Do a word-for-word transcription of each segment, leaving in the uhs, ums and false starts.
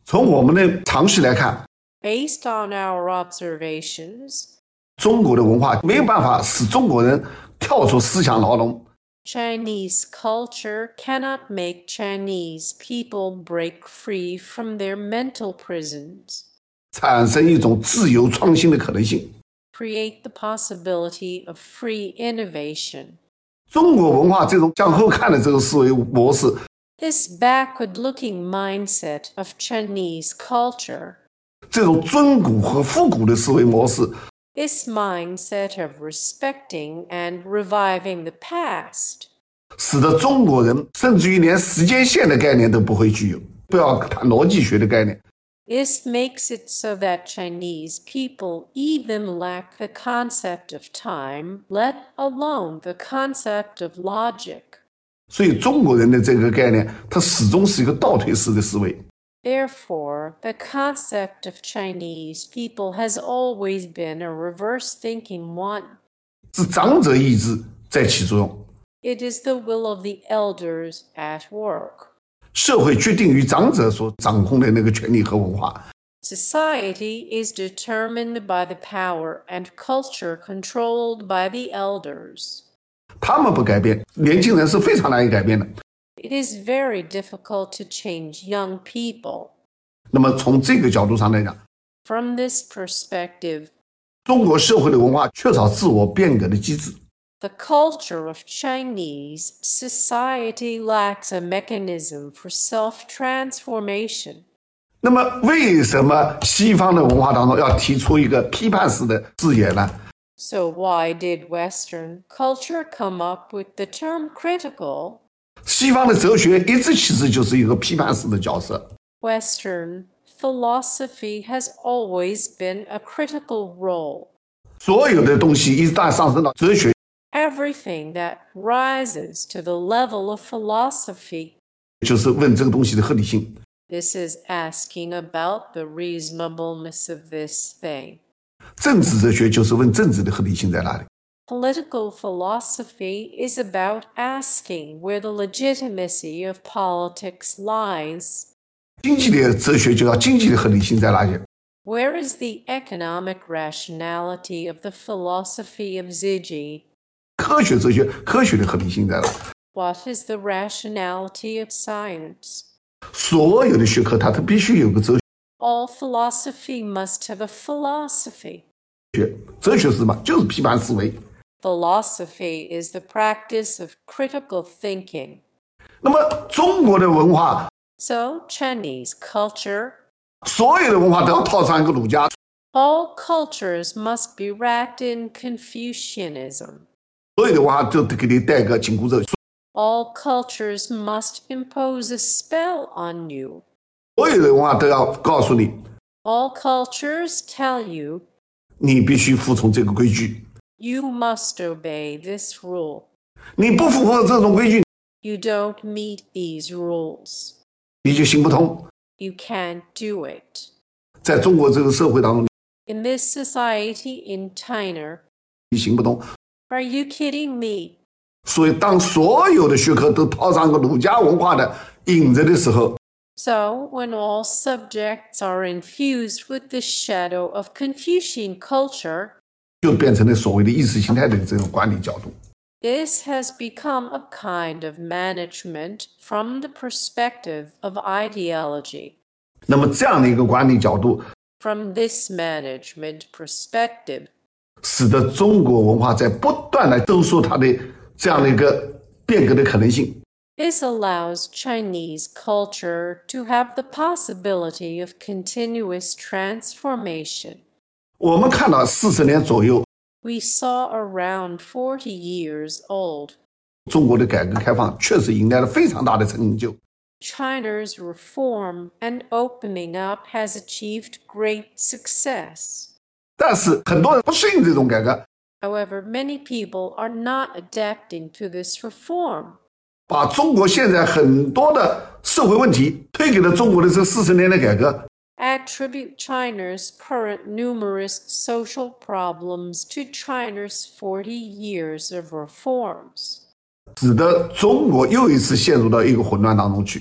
从我们的常识来看， Based on our observations, 中国的文化没有办法使中国人跳出思想牢笼， Chinese culture cannot make Chinese people break free from their mental prisons, 产生一种自由创新的可能性。 create the possibility of free innovation. 中国文化这种向后看的这个思维模式， This backward-looking mindset of Chinese culture, 这种尊古和复古的思维模式， this mindset of respecting and reviving the past, 使得中国人甚至于连时间线的概念都不会具有，不要谈逻辑学的概念。 This makes it so that Chinese people even lack the concept of time, let alone the concept of logic. 所以中国人的这个概念，它始终是一个倒退式的思维。 Therefore, the concept of Chinese people has always been a reverse-thinking one. 是长者意志在起作用， It is the will of the elders at work. 社会决定于长者所掌控的那个权利和文化。 Society is determined by the power and culture controlled by the elders. 他们不改变，年轻人是非常难以改变的。 It is very difficult to change young people. 那么从这个角度上来讲， From this perspective, 中国社会的文化缺少自我变革的机制。 the culture of Chinese society lacks a mechanism for self-transformation. 那么为什么西方的文化当中要提出一个批判式的字眼呢？ So why did Western culture come up with the term critical? 西方的哲学一直其实就是一个批判式的角色。 Western philosophy has always been a critical role. 所有的东西一旦上升到哲学， Everything that rises to the level of philosophy, 就是问这个东西的合理性。 this is asking about the reasonableness of this thing. 政治哲学就是问政治的合理性在哪里。 Political philosophy is about asking where the legitimacy of politics lies. 经济的哲学就要经济的合理性在哪里。 Where is the economic rationality of the philosophy of Ziji? 科学哲学科学的合理性在哪里。 What is the rationality of science? 所有的学科它都必须有个哲 All philosophy must have a philosophy. 学，哲学是什么？就是批判思维。 Philosophy is the practice of critical thinking. 那么中国的文化， So, Chinese culture, 所有的文化都要套上一个儒家， all cultures must be wrapped in Confucianism. 所有的文化都得给你带个紧箍咒， All cultures must impose a spell on you. 所有的文化都要告诉你， All cultures tell you 你必须服从这个规矩， you must obey this rule. 你不符合这种规矩， You don't meet these rules. 你就行不通。 You can't do it. 在中国这个社会当中， In this society in China, 你行不通。 are you kidding me? 所以，当所有的学科都套上个儒家文化的影子的时候， So, when all subjects are infused with the shadow of Confucian culture, 就变成了所谓的意识形态的这种管理角度。 this has become a kind of management from the perspective of ideology. 那么，这样的一个管理角度， From this management perspective, 使得中国文化在不断的收缩它的这样的一个变革的可能性。 this allows Chinese culture to have the possibility of continuous transformation. 我们看到四十年左右， We saw around forty years old, 中国的改革开放确实迎来了非常大的成就。 China's reform and opening up has achieved great success. 但是很多人不适应这种改革， However, many people are not adapting to this reform. 把中国现在很多的社会问题推给了中国的这四十年的改革。 Attribute China's current numerous social problems to China's forty years of reforms. 使得中国又一次陷入到一个混乱当中去。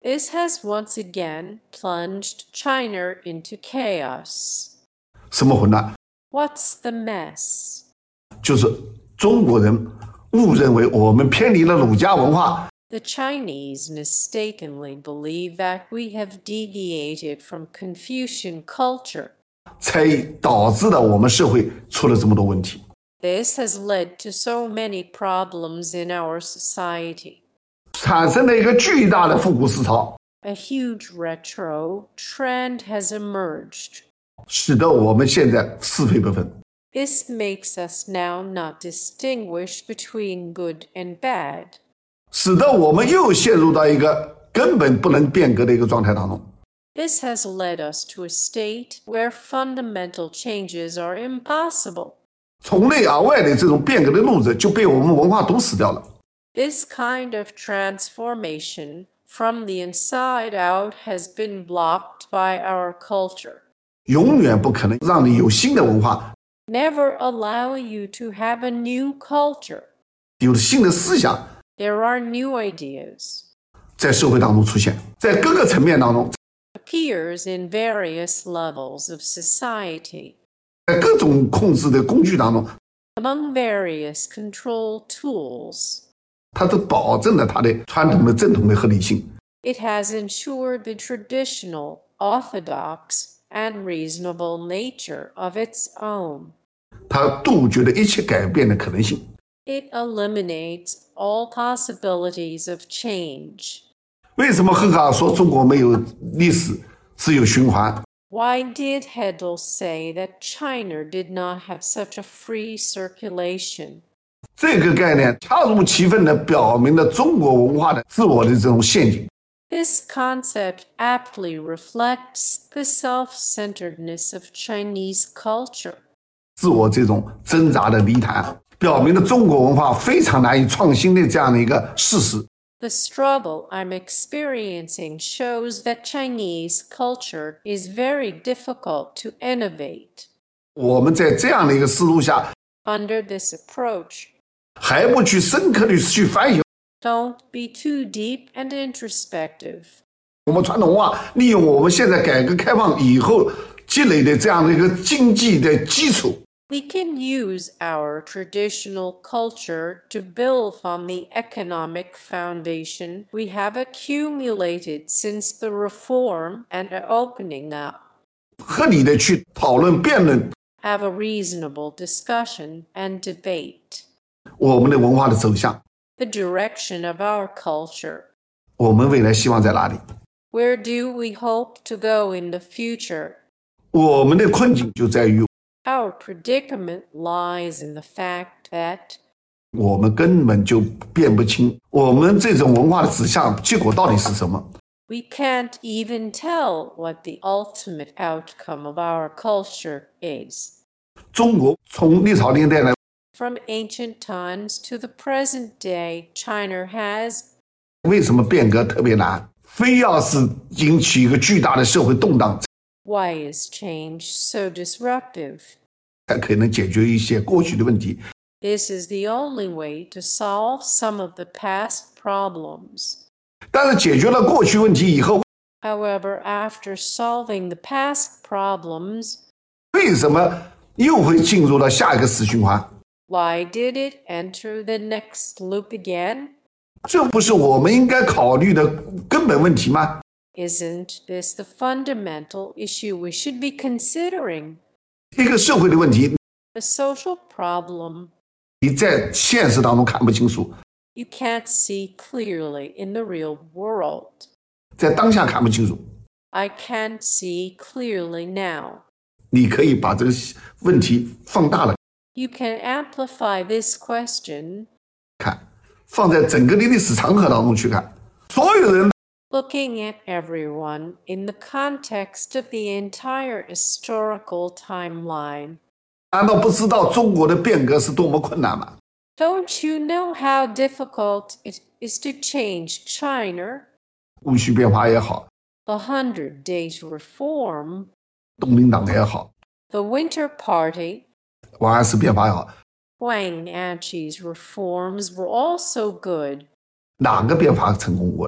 This has once again plunged China into chaos. 什么混乱？ What's the mess? 就是中国人误认为我们偏离了儒家文化。 The Chinese mistakenly believe that we have deviated from Confucian culture. 才导致了我们社会出了这么多问题。 This has led to so many problems in our society. 产生了一个巨大的复古思潮， A huge retro trend has emerged. 使得我们现在是非不分。 This makes us now not distinguish between good and bad. 使得我们又陷入到一个根本不能变革的一个状态当中。 This has led us to a state where fundamental changes are impossible. 从内而外的这种变革的路子就被我们文化堵死掉了。 This kind of transformation from the inside out has been blocked by our culture. 永远不可能让你有新的文化， Never allow you to have a new culture. 有新的思想 There are new ideas. 在社会当中出现，在各个层面当中， Appears in various levels of society. 在各种控制的工具当中， Among various control tools. 它都保证了它的传统的正统的合理性。 It has ensured the traditional, orthodox, and reasonable nature of its own. 它杜绝了一切改变的可能性。 It eliminates all possibilities of change. 为什么赫克尔说中国没有历史，只有循环？ Why did Hegel say that China did not have such a free circulation? 这个概念恰如其分地表明了中国文化的自我的这种陷阱。 This concept aptly reflects the self-centeredness of Chinese culture. 自我这种挣扎的泥潭，表明了中国文化非常难以创新的这样的一个事实。 The struggle I'm experiencing shows that Chinese culture is very difficult to innovate. 我们在这样的一个思路下， Under this approach, 还不去深刻的去反省 don't be too deep and introspective. 我们传统文化，利用我们现在改革开放以后积累的这样的一个经济的基础， We can use our traditional culture to build on the economic foundation we have accumulated since the reform and opening up. 合理的去讨论辩论 Have a reasonable discussion and debate. 我们的文化的走向， The direction of our culture. 我们未来希望在哪里？ Where do we hope to go in the future? 我们的困境就在于 Our predicament lies in the fact that 我们根本就辨不清我们这种文化的指向结果到底是什么。 we can't even tell what the ultimate outcome of our culture is. 中国从历朝历代来， From ancient times to the present day, China has 为什么变革特别难？非要是引起一个巨大的社会动荡， why is change so disruptive? 才可能解决一些过去的问题。 This is the only way to solve some of the past problems. 但是解决了过去问题以后， However, after solving the past problems, 为什么又会进入到下一个死循环？ why did it enter the next loop again? 这不是我们应该考虑的根本问题吗？ Isn't this the fundamental issue we should be considering? 一个社会的问题， The social problem 你在现实当中看不清楚， you can't see clearly in the real world. 在当下看不清楚， I can't see clearly now. 你可以把这个问题放大了 You can amplify this question, 看，放在整个的历史长河当中去看，所有人 looking at everyone in the context of the entire historical timeline. 难道不知道中国的变革是多么困难吗？ Don't you know how difficult it is to change China? 戊戌变法也好， The Hundred Days Reform, 东林党也好， the Winter Party, 王安石变法也好， Huang Anqi's reforms were also good. 哪个变法成功过了？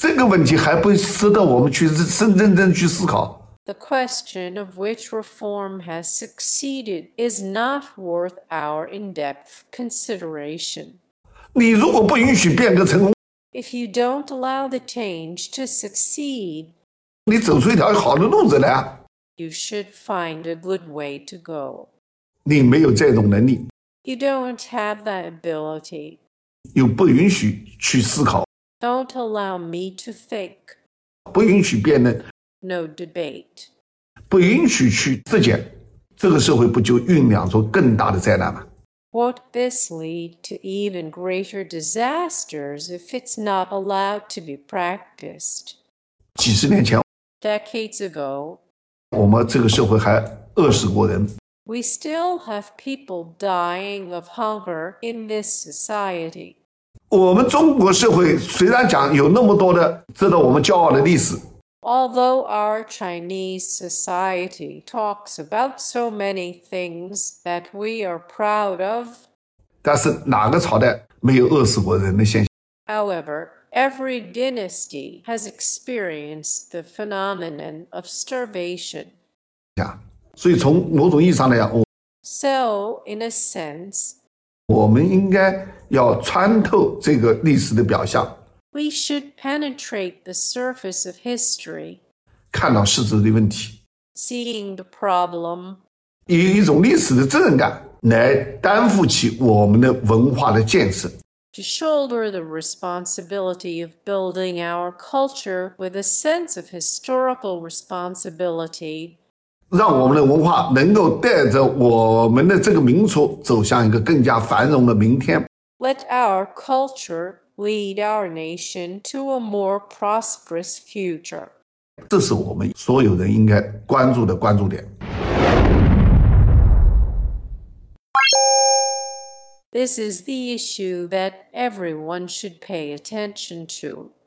这个问题还不值得我们去认认真去思考。 The question of which reform has succeeded is not worth our in-depth consideration. 你如果不允许变革成功， If you don't allow the change to succeed, 你走出一条好的路子来啊， you should find a good way to go. 你没有这种能力， You don't have that ability. 又不允许去思考， Don't allow me to think. 不允许辩论， No debate. 不允许去实践，这个社会不就酝酿出更大的灾难吗？ Won't this lead to even greater disasters if it's not allowed to be practiced? 几十年前， Decades ago, 我们这个社会还饿死过人， we still have people dying of hunger in this society. 我们中国社会虽然讲有那么多的值得我们骄傲的历史， Although our Chinese society talks about so many things that we are proud of, 但是哪个朝代没有饿死过人的现象？ however, every dynasty has experienced the phenomenon of starvation. 所以从某种意义上来讲，我 So, in a sense, 我们应该要穿透这个历史的表象， we should penetrate the surface of history, 看到实质的问题， seeing the problem, 以一种历史的责任感来担负起我们的文化的建设。 to shoulder the responsibility of building our culture with a sense of historical responsibility, 让我们的文化能够带着我们的这个民族走向一个更加繁荣的明天。 let our culture lead our nation to a more prosperous future. 这是我们所有人应该关注的关注点。 This is the issue that everyone should pay attention to.